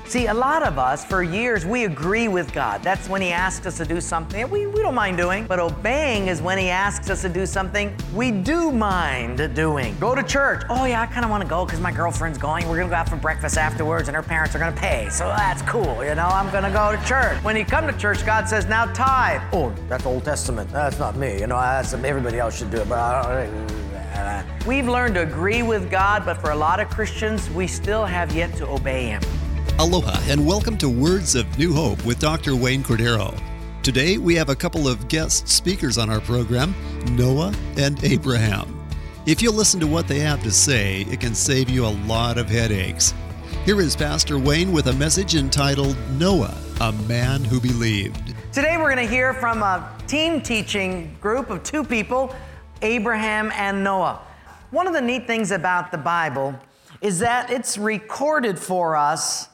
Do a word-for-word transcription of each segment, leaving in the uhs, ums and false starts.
See, a lot of us, for years, we agree with God. That's when He asks us to do something we, we don't mind doing. But obeying is when He asks us to do something we do mind doing. Go to church. Oh, yeah, I kind of want to go because my girlfriend's going. We're going to go out for breakfast afterwards, and her parents are going to pay. So that's cool, you know, I'm going to go to church. When you come to church, God says, now tithe. Oh, that's Old Testament. That's not me. You know, that's, everybody else should do it, but I don't. We've learned to agree with God, but for a lot of Christians, we still have yet to obey Him. Aloha and welcome to Words of New Hope with Doctor Wayne Cordero. Today we have a couple of guest speakers on our program, Noah and Abraham. If you listen to what they have to say, it can save you a lot of headaches. Here is Pastor Wayne with a message entitled, Noah, a Man Who Believed. Today we're going to hear from a team teaching group of two people, Abraham and Noah. One of the neat things about the Bible is that it's recorded for us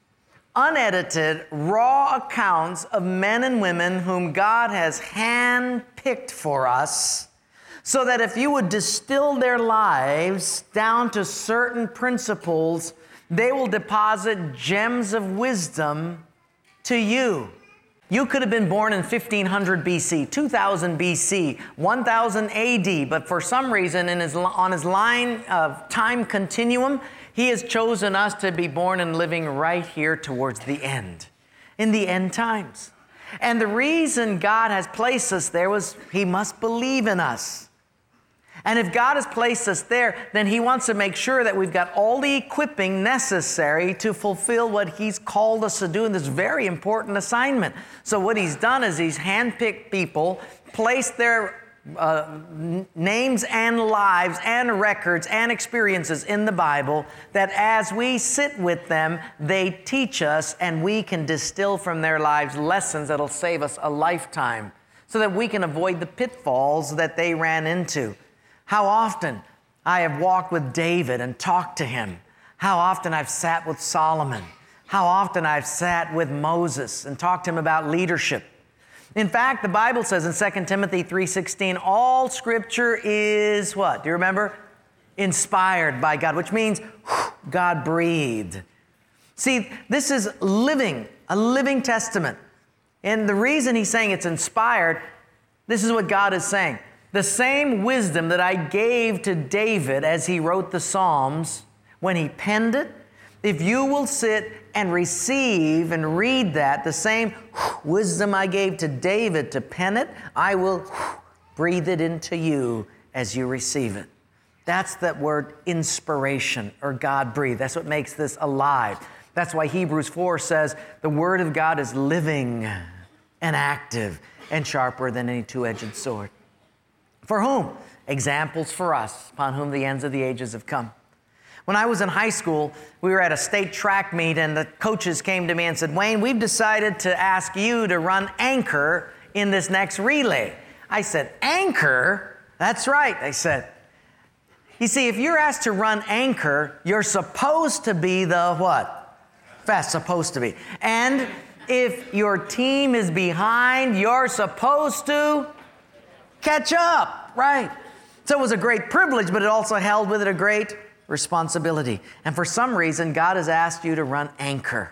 unedited, raw accounts of men and women whom God has handpicked for us, so that if you would distill their lives down to certain principles, they will deposit gems of wisdom to you. You could have been born in fifteen hundred B C, two thousand B C, one thousand A D, but for some reason in his, on his line of time continuum, He has chosen us to be born and living right here towards the end, in the end times. And the reason God has placed us there was He must believe in us. And if God has placed us there, then He wants to make sure that we've got all the equipping necessary to fulfill what He's called us to do in this very important assignment. So what He's done is He's handpicked people, placed their uh, names and lives and records and experiences in the Bible, that as we sit with them, they teach us and we can distill from their lives lessons that'll save us a lifetime so that we can avoid the pitfalls that they ran into. How often I have walked with David and talked to him. How often I've sat with Solomon. How often I've sat with Moses and talked to him about leadership. In fact, the Bible says in Second Timothy three sixteen, all Scripture is what? Do you remember? Inspired by God, which means God breathed. See, this is living, a living testament. And the reason He's saying it's inspired, this is what God is saying. The same wisdom that I gave to David as he wrote the Psalms, when he penned it, if you will sit and receive and read that, the same wisdom I gave to David to pen it, I will breathe it into you as you receive it. That's that word inspiration, or God breathed. That's what makes this alive. That's why Hebrews four says the Word of God is living and active and sharper than any two-edged sword. For whom? Examples for us, upon whom the ends of the ages have come. When I was in high school, we were at a state track meet, and the coaches came to me and said, Wayne, we've decided to ask you to run anchor in this next relay. I said, anchor? That's right, they said. You see, if you're asked to run anchor, you're supposed to be the what? Fast, supposed to be. And if your team is behind, you're supposed to catch up, right? So it was a great privilege, but it also held with it a great responsibility. And for some reason, God has asked you to run anchor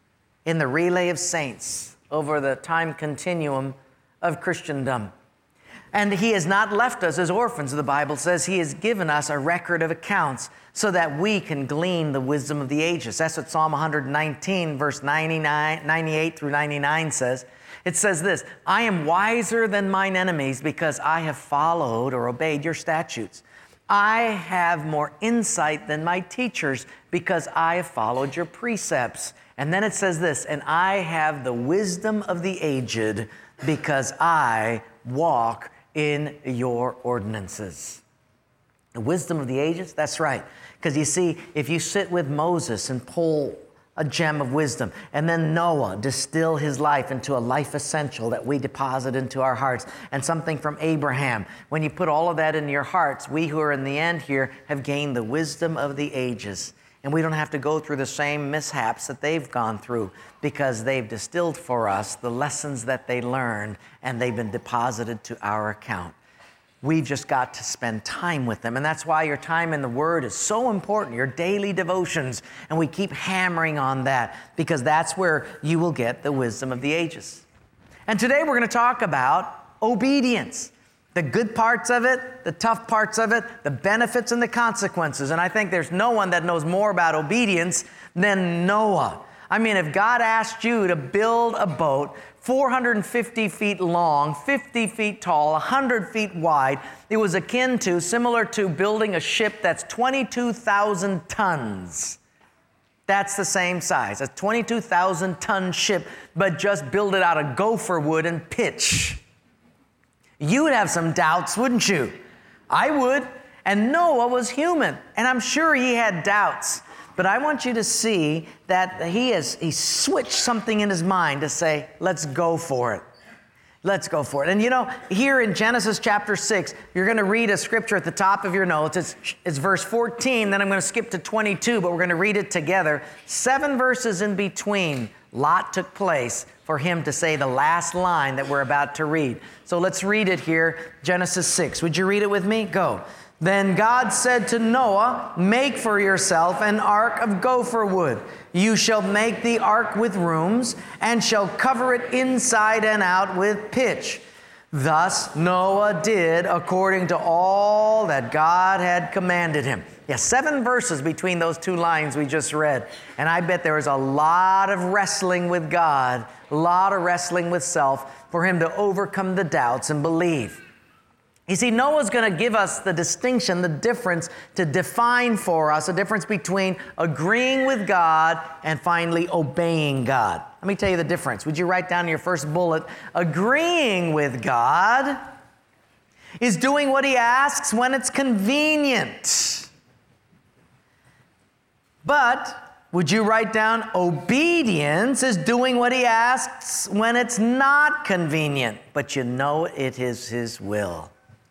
in the relay of saints over the time continuum of Christendom. And He has not left us as orphans. The Bible says He has given us a record of accounts so that we can glean the wisdom of the ages. That's what Psalm one nineteen, verse ninety-nine, ninety-eight through ninety-nine says. It says this, I am wiser than mine enemies because I have followed or obeyed your statutes. I have more insight than my teachers because I have followed your precepts. And then it says this, and I have the wisdom of the aged because I walk in your ordinances. The wisdom of the ages? That's right. Because you see, if you sit with Moses and pull a gem of wisdom, and then Noah distill his life into a life essential that we deposit into our hearts, and something from Abraham. When you put all of that in your hearts, we who are in the end here have gained the wisdom of the ages. And we don't have to go through the same mishaps that they've gone through because they've distilled for us the lessons that they learned and they've been deposited to our account. We've just got to spend time with them. And that's why your time in the Word is so important, your daily devotions. And we keep hammering on that because that's where you will get the wisdom of the ages. And today we're going to talk about obedience. The good parts of it, the tough parts of it, the benefits and the consequences. And I think there's no one that knows more about obedience than Noah. I mean, if God asked you to build a boat four hundred fifty feet long, fifty feet tall, one hundred feet wide, it was akin to, similar to building a ship that's twenty-two thousand tons. That's the same size, a twenty-two thousand ton ship, but just build it out of gopher wood and pitch. You would have some doubts, wouldn't you? I would. And Noah was human, and I'm sure he had doubts. But I want you to see that he has he switched something in his mind to say, let's go for it. Let's go for it. And you know, here in Genesis chapter six, you're going to read a scripture at the top of your notes. It's, it's verse fourteen, then I'm going to skip to twenty-two, but we're going to read it together. Seven verses in between, Lot took place for him to say the last line that we're about to read. So let's read it here, Genesis six. Would you read it with me? Go. Then God said to Noah, make for yourself an ark of gopher wood. You shall make the ark with rooms and shall cover it inside and out with pitch. Thus Noah did according to all that God had commanded him. Yeah, seven verses between those two lines we just read. And I bet there was a lot of wrestling with God, a lot of wrestling with self for him to overcome the doubts and believe. You see, Noah's going to give us the distinction, the difference to define for us, a difference between agreeing with God and finally obeying God. Let me tell you the difference. Would you write down in your first bullet, agreeing with God is doing what he asks when it's convenient. But would you write down obedience is doing what he asks when it's not convenient, but you know it is his will.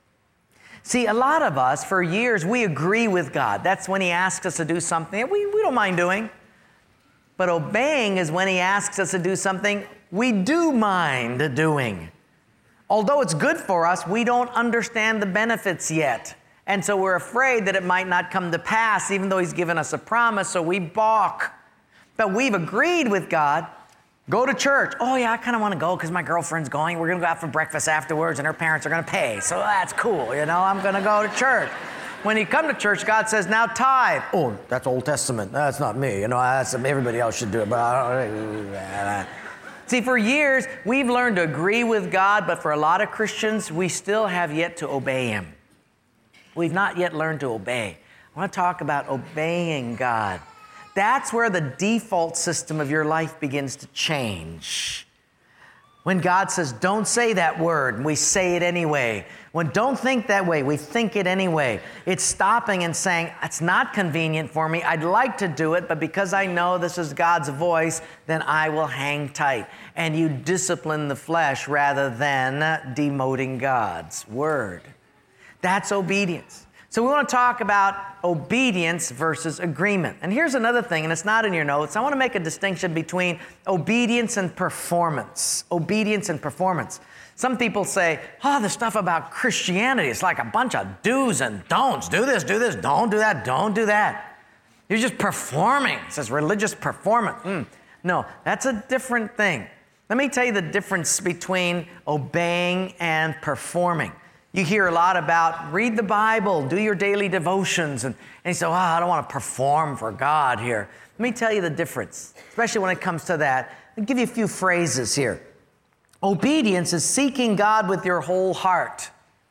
See, a lot of us, for years, we agree with God. That's when he asks us to do something we, we don't mind doing. But obeying is when he asks us to do something we do mind doing. Although it's good for us, we don't understand the benefits yet. And so we're afraid that it might not come to pass, even though he's given us a promise, so we balk. But we've agreed with God. Go to church. Oh, yeah, I kind of want to go because my girlfriend's going. We're going to go out for breakfast afterwards, and her parents are going to pay. So that's cool, you know. I'm going to go to church. When you come to church, God says, now tithe. Oh, that's Old Testament. That's not me. You know, that's, everybody else should do it. But I don't. See, for years, we've learned to agree with God, but for a lot of Christians, we still have yet to obey him. We've not yet learned to obey. I want to talk about obeying God. That's where the default system of your life begins to change. When God says, don't say that word, we say it anyway. When don't think that way, we think it anyway. It's stopping and saying, it's not convenient for me. I'd like to do it, but because I know this is God's voice, then I will hang tight. And you discipline the flesh rather than demoting God's word. That's obedience. So we want to talk about obedience versus agreement. And here's another thing, and it's not in your notes. I want to make a distinction between obedience and performance. Obedience and performance. Some people say, oh, the stuff about Christianity, it's like a bunch of do's and don'ts. Do this, do this, don't do that, don't do that. You're just performing. It says religious performance. Mm. No, that's a different thing. Let me tell you the difference between obeying and performing. You hear a lot about read the Bible, do your daily devotions, and, and you say, oh, I don't want to perform for God here. Let me tell you the difference, especially when it comes to that. I'll give you a few phrases here. Obedience is seeking God with your whole heart,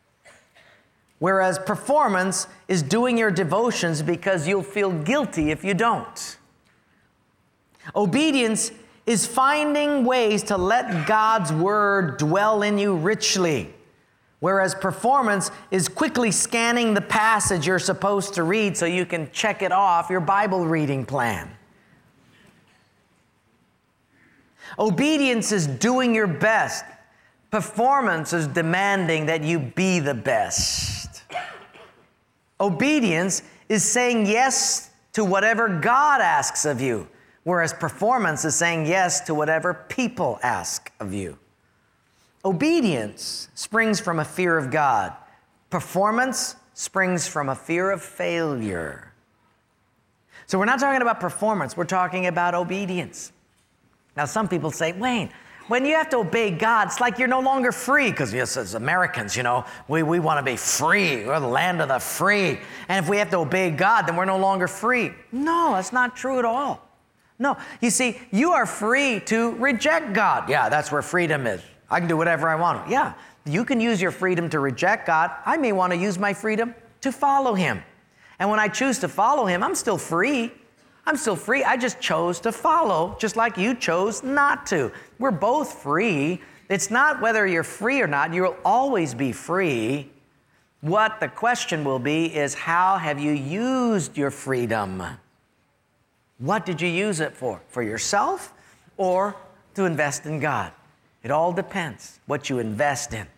whereas performance is doing your devotions because you'll feel guilty if you don't. Obedience is finding ways to let God's word dwell in you richly. Whereas performance is quickly scanning the passage you're supposed to read so you can check it off your Bible reading plan. Obedience is doing your best. Performance is demanding that you be the best. Obedience is saying yes to whatever God asks of you, whereas performance is saying yes to whatever people ask of you. Obedience springs from a fear of God. Performance springs from a fear of failure. So we're not talking about performance, we're talking about obedience. Now some people say, Wayne, when you have to obey God, it's like you're no longer free, because yes, as Americans, you know, we, we want to be free. We're the land of the free. And if we have to obey God, then we're no longer free. No, that's not true at all. No, you see, you are free to reject God. Yeah, that's where freedom is. I can do whatever I want. Yeah, you can use your freedom to reject God. I may want to use my freedom to follow Him. And when I choose to follow Him, I'm still free. I'm still free. I just chose to follow, just like you chose not to. We're both free. It's not whether you're free or not. You'll always be free. What the question will be is, how have you used your freedom? What did you use it for? For yourself or to invest in God? It all depends what you invest in.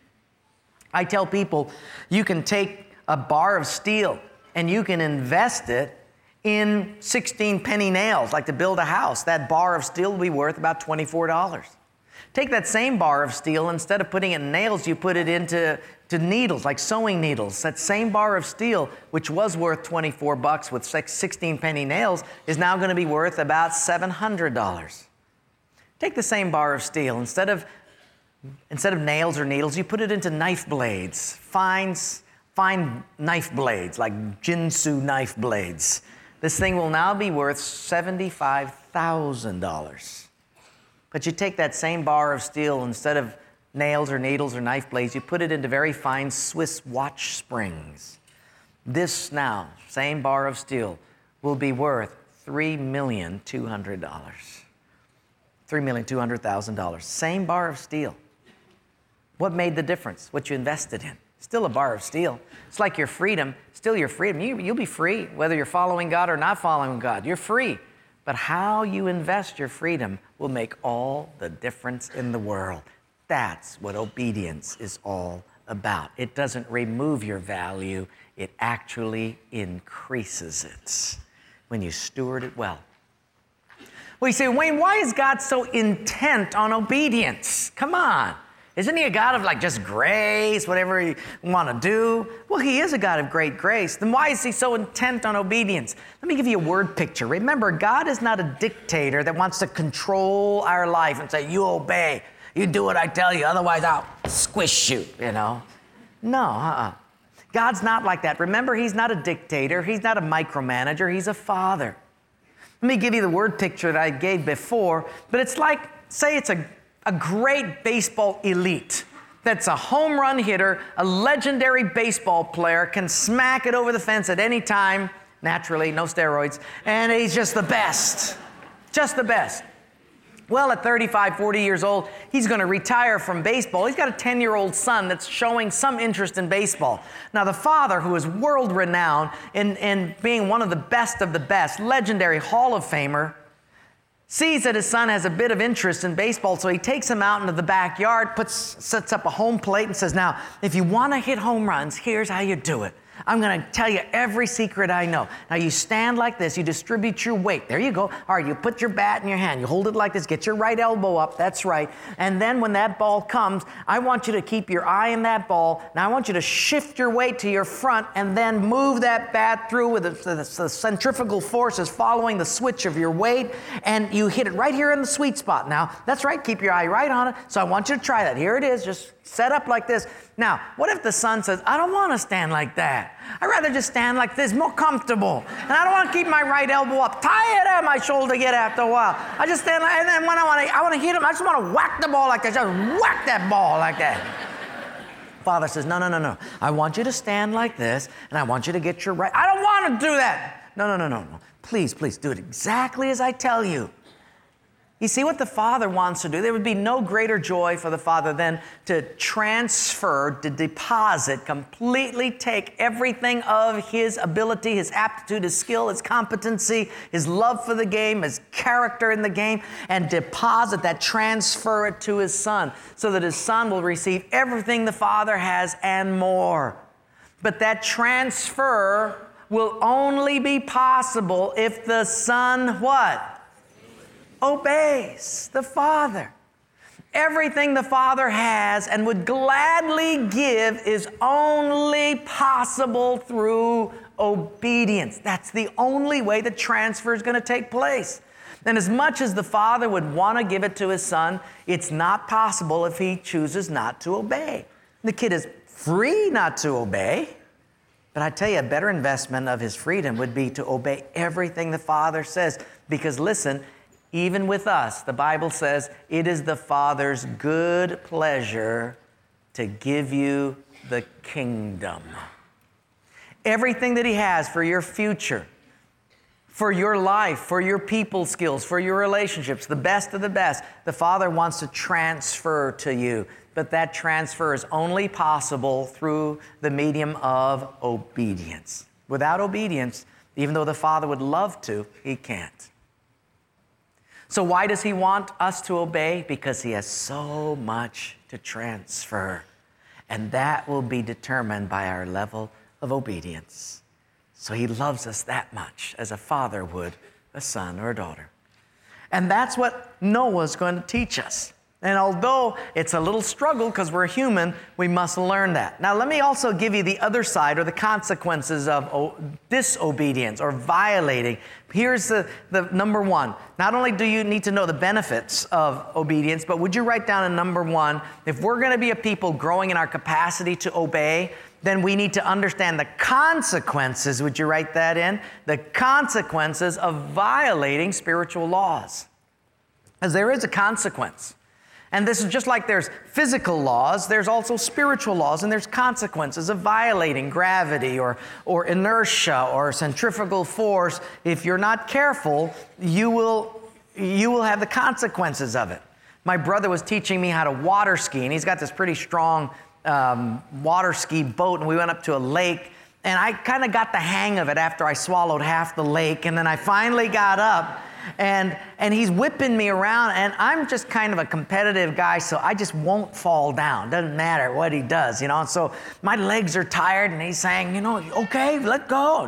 I tell people, you can take a bar of steel and you can invest it in sixteen penny nails, like to build a house. That bar of steel will be worth about twenty-four dollars. Take that same bar of steel, instead of putting it in nails, you put it into to needles, like sewing needles. That same bar of steel, which was worth twenty-four bucks with sixteen penny nails, is now going to be worth about seven hundred dollars. Take the same bar of steel, instead of instead of nails or needles, you put it into knife blades, fine, fine knife blades, like Jinsu knife blades. This thing will now be worth seventy-five thousand dollars. But you take that same bar of steel, instead of nails or needles or knife blades, you put it into very fine Swiss watch springs. This now, same bar of steel, will be worth three million two hundred dollars. three million two hundred thousand dollars. Same bar of steel. What made the difference? What you invested in. Still a bar of steel. It's like your freedom, still your freedom. You, you'll be free whether you're following God or not following God. You're free. But how you invest your freedom will make all the difference in the world. That's what obedience is all about. It doesn't remove your value. It actually increases it when you steward it well. Well, you say, Wayne, why is God so intent on obedience? Come on. Isn't He a God of like just grace, whatever you want to do? Well, He is a God of great grace. Then why is He so intent on obedience? Let me give you a word picture. Remember, God is not a dictator that wants to control our life and say, you obey, you do what I tell you, otherwise I'll squish you, you know? No, uh-uh. God's not like that. Remember, He's not a dictator. He's not a micromanager. He's a father. Let me give you the word picture that I gave before, but it's like, say it's a A great baseball elite that's a home run hitter, a legendary baseball player, can smack it over the fence at any time, naturally, no steroids, and he's just the best, just the best. Well, at thirty-five, forty years old, he's going to retire from baseball. He's got a ten-year-old son that's showing some interest in baseball. Now, the father, who is world-renowned in, in being one of the best of the best, legendary Hall of Famer, sees that his son has a bit of interest in baseball, so he takes him out into the backyard, puts, sets up a home plate and says, now, if you want to hit home runs, here's how you do it. I'm going to tell you every secret I know. Now, you stand like this. You distribute your weight. There you go. All right, you put your bat in your hand. You hold it like this. Get your right elbow up. That's right. And then when that ball comes, I want you to keep your eye on that ball. Now, I want you to shift your weight to your front and then move that bat through with the, the, the centrifugal forces following the switch of your weight. And you hit it right here in the sweet spot. Now, that's right. Keep your eye right on it. So I want you to try that. Here it is. Just set up like this. Now, what if the son says, I don't want to stand like that. I'd rather just stand like this, more comfortable. And I don't want to keep my right elbow up, tired at my shoulder get after a while. I just stand like, and then when I want to, I want to hit him, I just want to whack the ball like that. Just whack that ball like that. Father says, no, no, no, no. I want you to stand like this, and I want you to get your right. I don't want to do that. No, no, no, no, no. Please, please do it exactly as I tell you. You see what the Father wants to do? There would be no greater joy for the Father than to transfer, to deposit, completely take everything of His ability, His aptitude, His skill, His competency, His love for the game, His character in the game, and deposit that, transfer it to His Son, so that His Son will receive everything the Father has and more. But that transfer will only be possible if the Son, what? Obeys the Father. Everything the Father has and would gladly give is only possible through obedience. That's the only way the transfer is going to take place. And as much as the Father would want to give it to His Son, it's not possible if He chooses not to obey. The kid is free not to obey, but I tell you, a better investment of his freedom would be to obey everything the Father says. Because listen, even with us, the Bible says, it is the Father's good pleasure to give you the kingdom. Everything that He has for your future, for your life, for your people skills, for your relationships, the best of the best, the Father wants to transfer to you. But that transfer is only possible through the medium of obedience. Without obedience, even though the Father would love to, He can't. So why does He want us to obey? Because He has so much to transfer. And that will be determined by our level of obedience. So He loves us that much, as a father would a son or a daughter. And that's what Noah's going to teach us. And although it's a little struggle because we're human, we must learn that. Now, let me also give you the other side, or the consequences of disobedience or violating. Here's the, the number one. Not only do you need to know the benefits of obedience, but would you write down in number one, if we're going to be a people growing in our capacity to obey, then we need to understand the consequences. Would you write that in? The consequences of violating spiritual laws. Because there is a consequence. And this is just like there's physical laws, there's also spiritual laws, and there's consequences of violating gravity or, or inertia or centrifugal force. If you're not careful, you will, you will have the consequences of it. My brother was teaching me how to water ski, and he's got this pretty strong um, water ski boat, and we went up to a lake, and I kind of got the hang of it after I swallowed half the lake, and then I finally got up. And and he's whipping me around, and I'm just kind of a competitive guy, so I just won't fall down. Doesn't matter what he does, you know. And so my legs are tired, and he's saying, you know, okay, let go.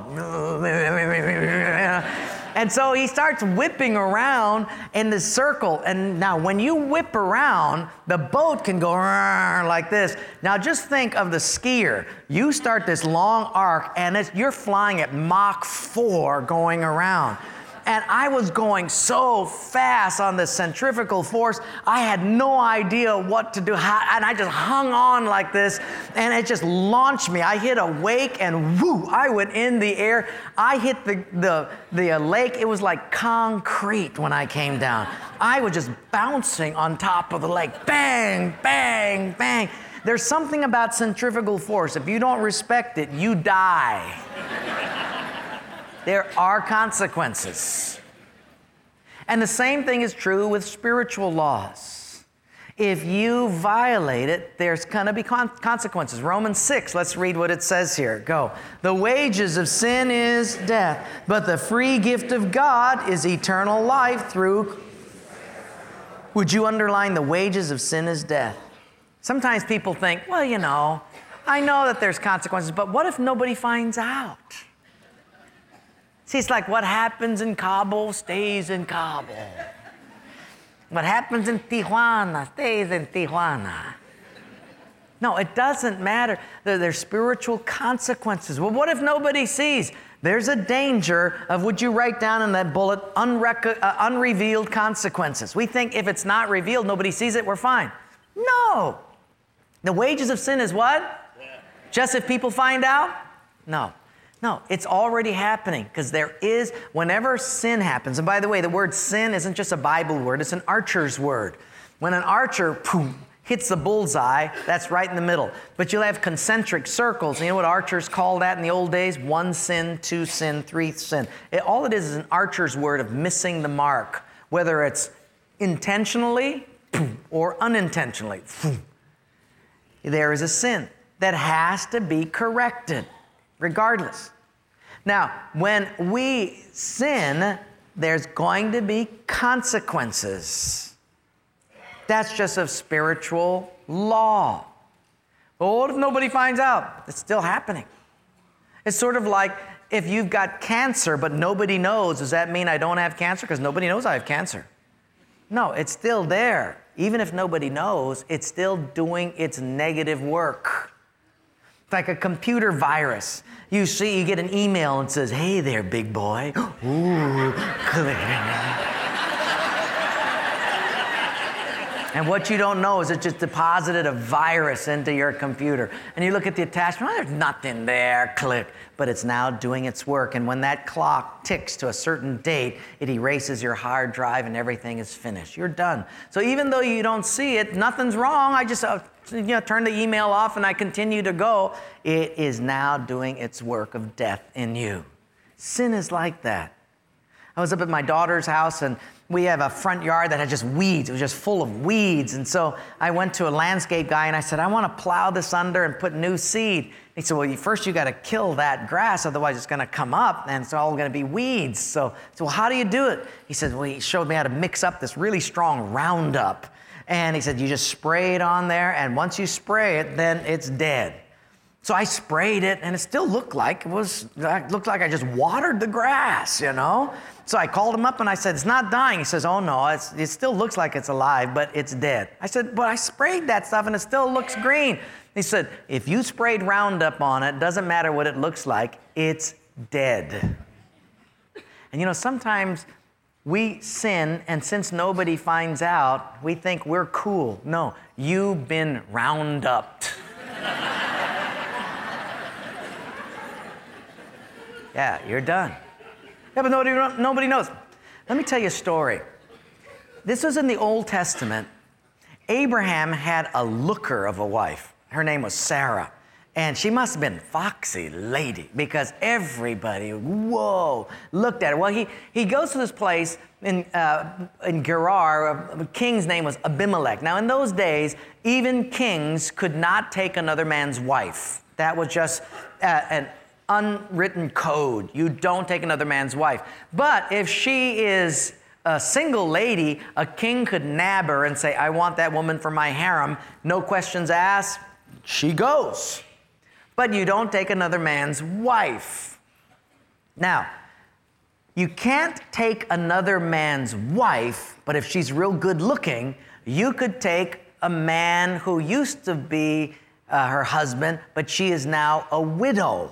And so he starts whipping around in this circle. And now when you whip around, the boat can go like this. Now just think of the skier. You start this long arc, and it's, you're flying at Mach four going around. And I was going so fast on the centrifugal force, I had no idea what to do. How, and I just hung on like this, and it just launched me. I hit a wake, and whoo, I went in the air. I hit the, the, the lake. It was like concrete when I came down. I was just bouncing on top of the lake. Bang, bang, bang. There's something about centrifugal force. If you don't respect it, you die. There are consequences. And the same thing is true with spiritual laws. If you violate it, there's going to be con- consequences. Romans six, let's read what it says here. Go. The wages of sin is death, but the free gift of God is eternal life through... Would you underline the wages of sin is death? Sometimes people think, well, you know, I know that there's consequences, but what if nobody finds out? See, it's like what happens in Cabo stays in Cabo. What happens in Tijuana stays in Tijuana. No, it doesn't matter. There, there's spiritual consequences. Well, what if nobody sees? There's a danger of, would you write down in that bullet, unrec- uh, unrevealed consequences. We think if it's not revealed, nobody sees it, we're fine. No. The wages of sin is what? Yeah. Just if people find out? No. No, it's already happening, because there is, whenever sin happens, and by the way, the word sin isn't just a Bible word, it's an archer's word. When an archer boom, hits the bullseye, that's right in the middle. But you'll have concentric circles. You know what archers call that in the old days? One sin, two sin, three sin. It, all it is is an archer's word of missing the mark, whether it's intentionally boom, or unintentionally. Boom. There is a sin that has to be corrected, regardless. Now, when we sin, there's going to be consequences. That's just a spiritual law. But what if nobody finds out? It's still happening. It's sort of like if you've got cancer, but nobody knows, does that mean I don't have cancer? Because nobody knows I have cancer. No, it's still there. even if nobody knows, it's still doing its negative work. It's like a computer virus. You see, you get an email and it says, hey there, big boy. Ooh, click. And what you don't know is it just deposited a virus into your computer. And you look at the attachment, oh, there's nothing there, click. But it's now doing its work. And when that clock ticks to a certain date, it erases your hard drive and everything is finished. You're done. So even though you don't see it, nothing's wrong. I just uh, you know, turn the email off and I continue to go. It is now doing its work of death in you. Sin is like that. I was up at my daughter's house and we have a front yard that had just weeds. It was just full of weeds. And so I went to a landscape guy and I said, I want to plow this under and put new seed. He said, well, you, first you got to kill that grass, otherwise it's going to come up and it's all going to be weeds. So, so well, how do you do it? He said, well, he showed me how to mix up this really strong Roundup. And he said, you just spray it on there, and once you spray it, then it's dead. So I sprayed it, and it still looked like it was, it looked like I just watered the grass, you know? So I called him up and I said, it's not dying. He says, oh no, it's, it still looks like it's alive, but it's dead. I said, but I sprayed that stuff and it still looks green. He said, if you sprayed Roundup on it, doesn't matter what it looks like, it's dead. And you know, sometimes we sin, and since nobody finds out, we think we're cool. No, you've been Rounduped. Yeah, you're done. Yeah, but nobody, nobody knows. Let me tell you a story. This was in the Old Testament. Abraham had a looker of a wife. Her name was Sarah. And she must have been a foxy lady because everybody, whoa, looked at her. Well, he, he goes to this place in, uh, in Gerar. The king's name was Abimelech. Now, in those days, even kings could not take another man's wife. That was just uh, an unwritten code. You don't take another man's wife. But if she is a single lady, a king could nab her and say, I want that woman for my harem. No questions asked, she goes. But you don't take another man's wife. Now, you can't take another man's wife, but if she's real good looking, you could take a man who used to be uh, her husband, but she is now a widow.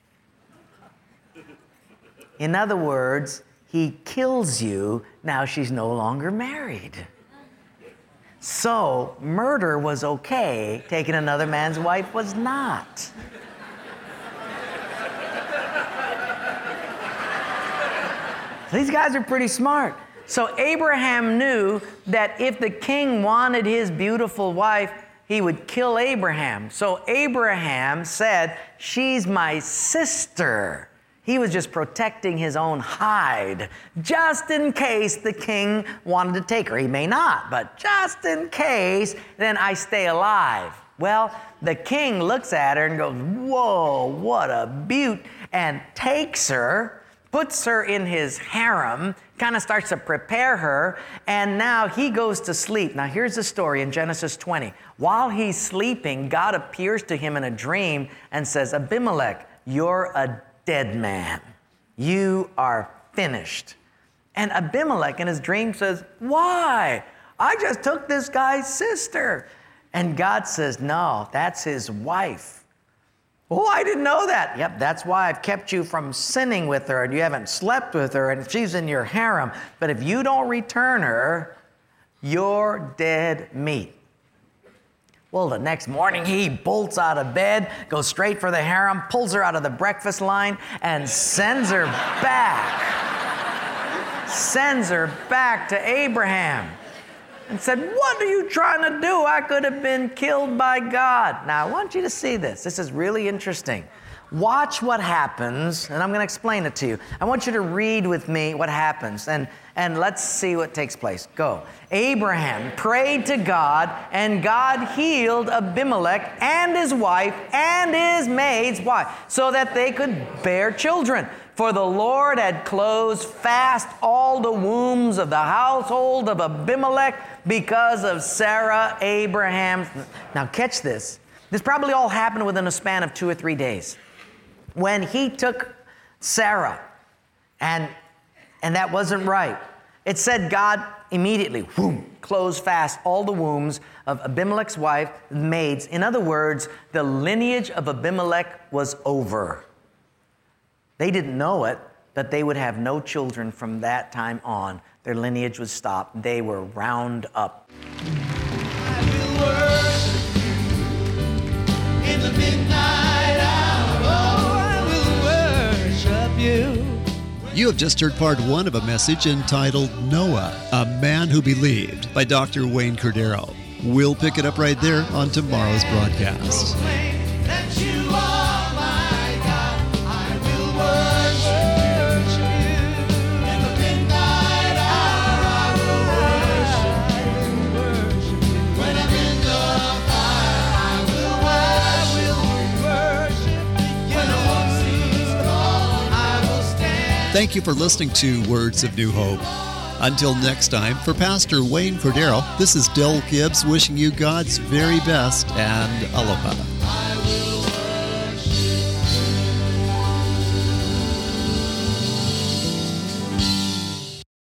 In other words, he kills you, now she's no longer married. So, murder was okay, taking another man's wife was not. These guys are pretty smart. So Abraham knew that if the king wanted his beautiful wife, he would kill Abraham. So Abraham said, she's my sister. He was just protecting his own hide, just in case the king wanted to take her. He may not, but just in case, then I stay alive. Well, the king looks at her and goes, whoa, what a beaut, and takes her, puts her in his harem, kind of starts to prepare her, and now he goes to sleep. Now here's the story in Genesis twenty. While he's sleeping, God appears to him in a dream and says, Abimelech, you're a dead man. You are finished. And Abimelech in his dream says, why? I just took this guy's sister. And God says, no, that's his wife. Oh, I didn't know that. Yep, that's why I've kept you from sinning with her and you haven't slept with her and she's in your harem. But if you don't return her, you're dead meat. Well, the next morning he bolts out of bed, goes straight for the harem, pulls her out of the breakfast line, and sends her back. Sends her back to Abraham. And said, what are you trying to do? I could have been killed by God. Now, I want you to see this. This is really interesting. Watch what happens, and I'm going to explain it to you. I want you to read with me what happens, and, and let's see what takes place. Go. Abraham prayed to God, and God healed Abimelech and his wife and his maids. Why? So that they could bear children. For the Lord had closed fast all the wombs of the household of Abimelech because of Sarah, Abraham's. Now catch this. This probably all happened within a span of two or three days. When he took Sarah, and, and that wasn't right. It said God immediately, whoom, closed fast all the wombs of Abimelech's wife, maids. In other words, the lineage of Abimelech was over. They didn't know it, but they would have no children from that time on. Their lineage was stopped. They were round up. I will worship you in the midnight hour. Oh, I will worship you. You have just heard part one of a message entitled Noah, a Man Who Believed by Doctor Wayne Cordero. We'll pick it up right there on tomorrow's broadcast. Proclaim that you are my God. I will worship you in the midnight hour. I will worship you when I'm in the fire. I will, I will worship you when the one sees gone. I will stand. Thank you for listening to Words of New Hope. Until next time, for Pastor Wayne Cordero, this is Del Gibbs wishing you God's very best and aloha.